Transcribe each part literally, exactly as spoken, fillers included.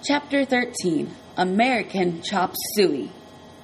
Chapter thirteen, American Chop Suey.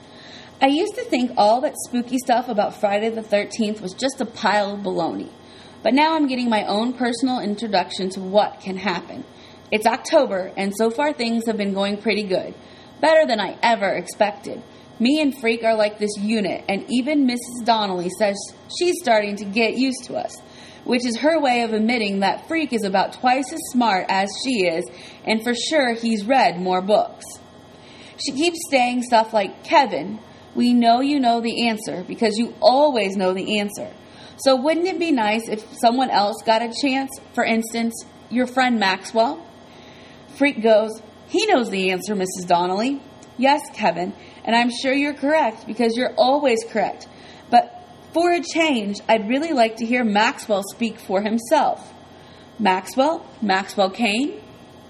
I used to think all that spooky stuff about Friday the thirteenth was just a pile of baloney. But now I'm getting my own personal introduction to what can happen. It's October, and so far things have been going pretty good. Better than I ever expected. Me and Freak are like this unit, and even Missus Donnelly says she's starting to get used to us, which is her way of admitting that Freak is about twice as smart as she is, and for sure he's read more books. She keeps saying stuff like, Kevin, we know you know the answer because you always know the answer. So wouldn't it be nice if someone else got a chance? For instance, your friend Maxwell? Freak goes, he knows the answer, Missus Donnelly. Yes, Kevin, and I'm sure you're correct because you're always correct. But for a change, I'd really like to hear Maxwell speak for himself. Maxwell? Maxwell Kane?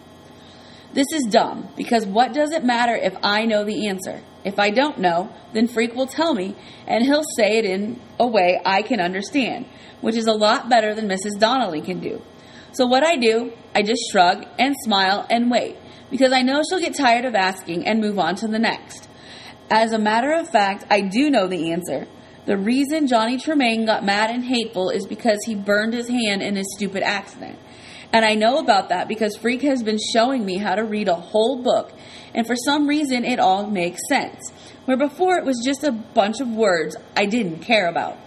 This is dumb, because what does it matter if I know the answer? If I don't know, then Freak will tell me, and he'll say it in a way I can understand, which is a lot better than Missus Donnelly can do. So what I do, I just shrug and smile and wait, because I know she'll get tired of asking and move on to the next. As a matter of fact, I do know the answer. The reason Johnny Tremaine got mad and hateful is because he burned his hand in his stupid accident. And I know about that because Freak has been showing me how to read a whole book, and for some reason it all makes sense, where before it was just a bunch of words I didn't care about.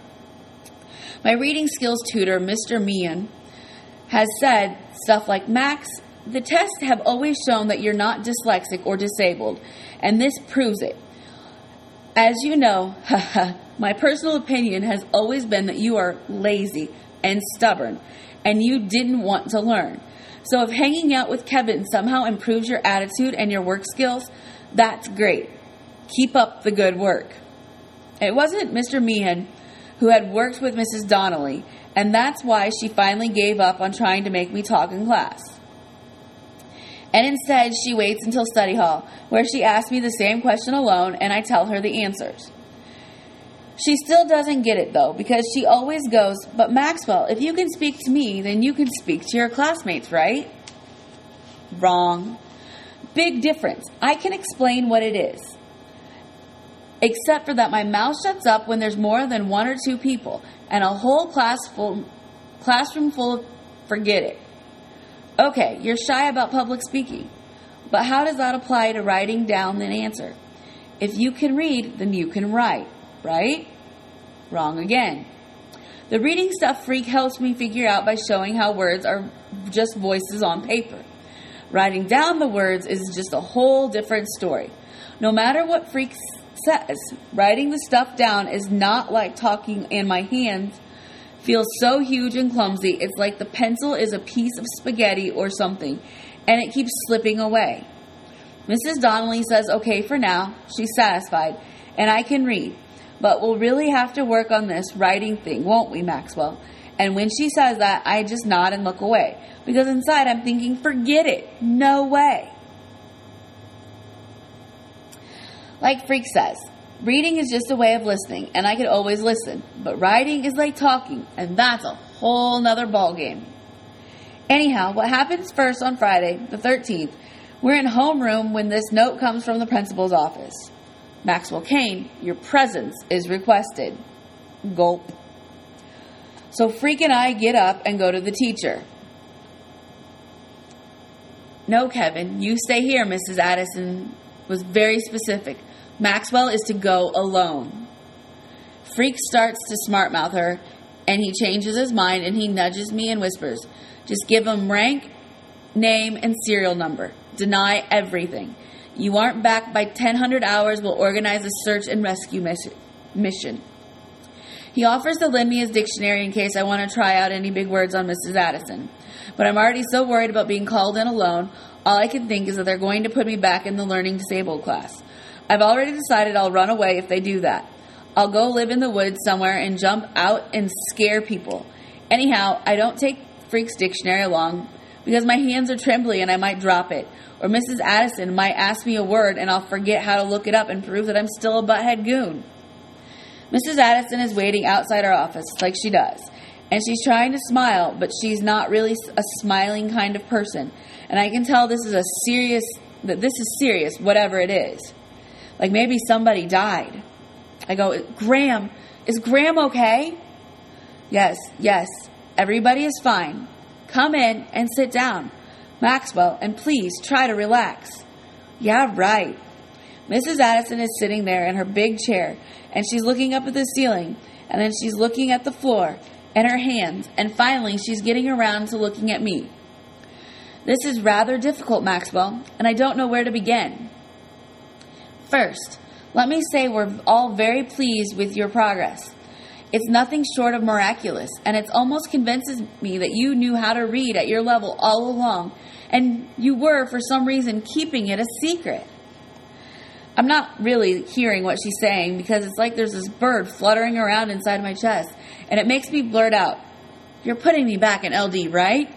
My reading skills tutor, Mister Meehan, has said stuff like, Max, the tests have always shown that you're not dyslexic or disabled, and this proves it. As you know, my personal opinion has always been that you are lazy and stubborn, and you didn't want to learn. So if hanging out with Kevin somehow improves your attitude and your work skills, that's great. Keep up the good work. It wasn't Mister Meehan who had worked with Missus Donnelly, and that's why she finally gave up on trying to make me talk in class. And instead, she waits until study hall, where she asks me the same question alone, and I tell her the answers. She still doesn't get it, though, because she always goes, but Maxwell, if you can speak to me, then you can speak to your classmates, right? Wrong. Big difference. I can explain what it is. Except for that my mouth shuts up when there's more than one or two people, and a whole class full, classroom full of forget it. Okay, you're shy about public speaking, but how does that apply to writing down an answer? If you can read, then you can write, right? Wrong again. The reading stuff Freak helps me figure out by showing how words are just voices on paper. Writing down the words is just a whole different story. No matter what Freak says, writing the stuff down is not like talking, and my hands feels so huge and clumsy, it's like the pencil is a piece of spaghetti or something, and it keeps slipping away. Missus Donnelly says, okay for now, she's satisfied, and I can read, but we'll really have to work on this writing thing, won't we, Maxwell? And when she says that, I just nod and look away, because inside I'm thinking, forget it, no way. Like Freak says, reading is just a way of listening, and I could always listen. But writing is like talking, and that's a whole nother ballgame. Anyhow, what happens first on Friday, the thirteenth, we're in homeroom when this note comes from the principal's office. Maxwell Kane, your presence is requested. Gulp. So Freak and I get up and go to the teacher. No, Kevin, you stay here, Missus Addison was very specific. Maxwell is to go alone. Freak starts to smart-mouth her, and he changes his mind, and he nudges me and whispers, just give him rank, name, and serial number. Deny everything. You aren't back by ten hundred hours. We'll organize a search and rescue mission. He offers to lend me his dictionary in case I want to try out any big words on Missus Addison. But I'm already so worried about being called in alone, all I can think is that they're going to put me back in the learning disabled class. I've already decided I'll run away if they do that. I'll go live in the woods somewhere and jump out and scare people. Anyhow, I don't take Freak's dictionary along because my hands are trembly and I might drop it. Or Missus Addison might ask me a word and I'll forget how to look it up and prove that I'm still a butthead goon. Missus Addison is waiting outside our office like she does. And she's trying to smile, but she's not really a smiling kind of person. And I can tell this is a serious that this is serious, whatever it is. Like maybe somebody died. I go, Graham, is Graham okay? Yes, yes, everybody is fine. Come in and sit down, Maxwell, and please try to relax. Yeah, right. Missus Addison is sitting there in her big chair, and she's looking up at the ceiling, and then she's looking at the floor and her hands, and finally she's getting around to looking at me. This is rather difficult, Maxwell, and I don't know where to begin. First, let me say we're all very pleased with your progress. It's nothing short of miraculous, and it almost convinces me that you knew how to read at your level all along, and you were, for some reason, keeping it a secret. I'm not really hearing what she's saying because it's like there's this bird fluttering around inside my chest, and it makes me blurt out, "You're putting me back in L D, right?"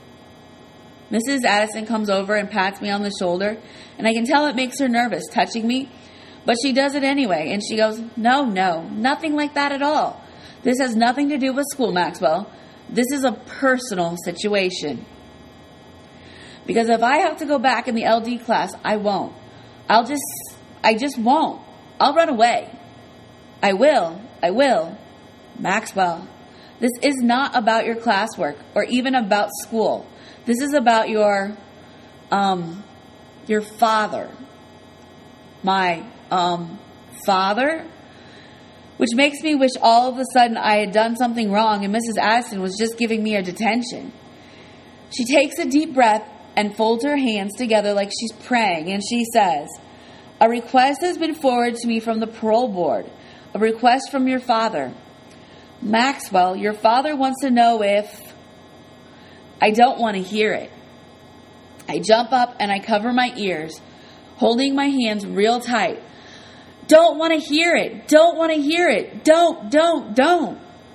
Missus Addison comes over and pats me on the shoulder, and I can tell it makes her nervous touching me, but she does it anyway, and she goes, No, no, nothing like that at all. This has nothing to do with school, Maxwell. This is a personal situation. Because if I have to go back in the L D class, I won't. I'll just, I just won't. I'll run away. I will, I will. Maxwell, this is not about your classwork or even about school. This is about your, um, your father. My, um, father? Which makes me wish all of a sudden I had done something wrong and Missus Addison was just giving me a detention. She takes a deep breath and folds her hands together like she's praying, and she says, "A request has been forwarded to me from the parole board. A request from your father. Maxwell, your father wants to know if..." I don't want to hear it. I jump up and I cover my ears, holding my hands real tight. Don't want to hear it. Don't want to hear it. Don't, don't, don't.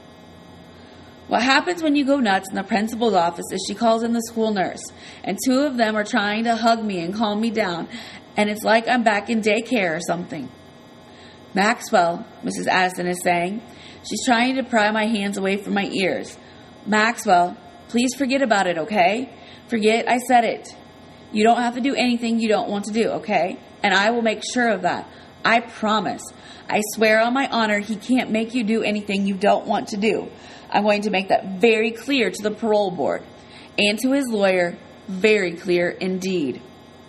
What happens when you go nuts in the principal's office is she calls in the school nurse, and two of them are trying to hug me and calm me down, and it's like I'm back in daycare or something. Maxwell, Missus Addison is saying. She's trying to pry my hands away from my ears. Maxwell, please forget about it, okay? Forget I said it. You don't have to do anything you don't want to do, okay? And I will make sure of that. I promise. I swear on my honor he can't make you do anything you don't want to do. I'm going to make that very clear to the parole board and to his lawyer. Very clear indeed.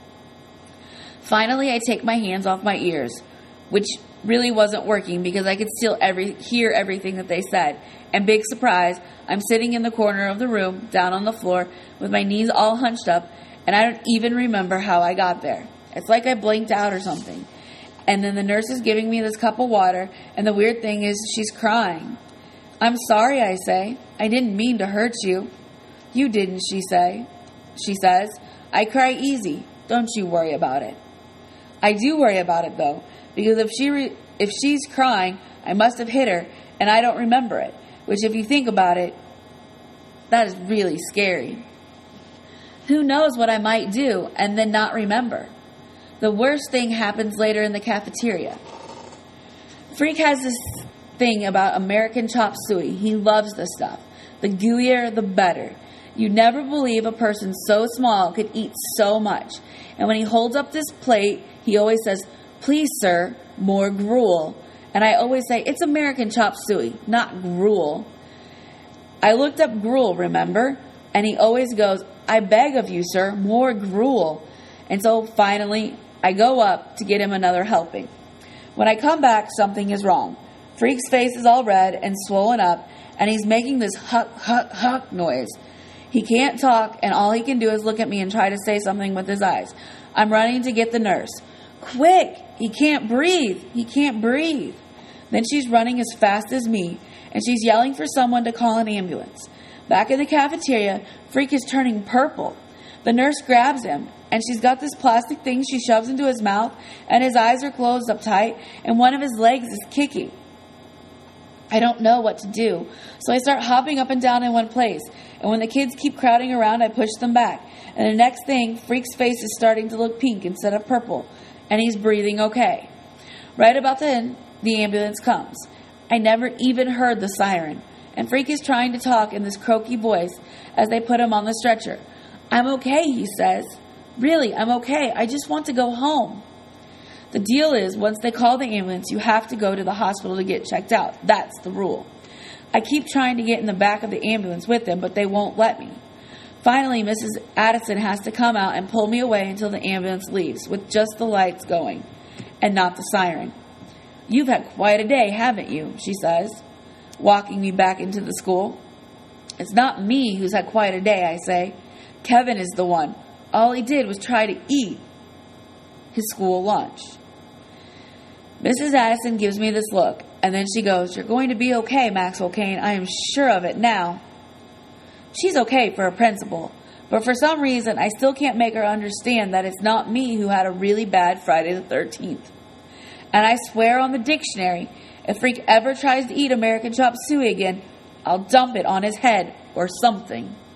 Finally, I take my hands off my ears, which really wasn't working because I could still every, hear everything that they said. And big surprise, I'm sitting in the corner of the room, down on the floor, with my knees all hunched up, and I don't even remember how I got there. It's like I blinked out or something. And then the nurse is giving me this cup of water, and the weird thing is she's crying. I'm sorry, I say. I didn't mean to hurt you. You didn't, she say. She says. I cry easy. Don't you worry about it. I do worry about it, though, because if she re- if she's crying, I must have hit her, and I don't remember it, which if you think about it, that is really scary. Who knows what I might do and then not remember? The worst thing happens later in the cafeteria. Freak has this thing about American chop suey. He loves the stuff. The gooier, the better. You never believe a person so small could eat so much. And when he holds up this plate, he always says, "Please, sir, more gruel." And I always say, "It's American chop suey, not gruel." I looked up gruel, remember? And he always goes, "I beg of you, sir, more gruel." And so finally, I go up to get him another helping. When I come back, something is wrong. Freak's face is all red and swollen up, and he's making this huck, huck, huck noise. He can't talk, and all he can do is look at me and try to say something with his eyes. I'm running to get the nurse. Quick! He can't breathe! He can't breathe! Then she's running as fast as me, and she's yelling for someone to call an ambulance. Back in the cafeteria, Freak is turning purple. The nurse grabs him, and she's got this plastic thing she shoves into his mouth, and his eyes are closed up tight, and one of his legs is kicking. I don't know what to do, so I start hopping up and down in one place, and when the kids keep crowding around, I push them back, and the next thing, Freak's face is starting to look pink instead of purple, and he's breathing okay. Right about then, the ambulance comes. I never even heard the siren, and Freak is trying to talk in this croaky voice as they put him on the stretcher. I'm okay, he says. Really, I'm okay. I just want to go home. The deal is, once they call the ambulance, you have to go to the hospital to get checked out. That's the rule. I keep trying to get in the back of the ambulance with them, but they won't let me. Finally, Missus Addison has to come out and pull me away until the ambulance leaves, with just the lights going, and not the siren. You've had quite a day, haven't you? She says, walking me back into the school. It's not me who's had quite a day, I say. Kevin is the one. All he did was try to eat his school lunch. Missus Addison gives me this look, and then she goes, You're going to be okay, Maxwell Kane. I am sure of it now. She's okay for a principal, but for some reason, I still can't make her understand that it's not me who had a really bad Friday the thirteenth. And I swear on the dictionary, if Freak ever tries to eat American chop suey again, I'll dump it on his head or something.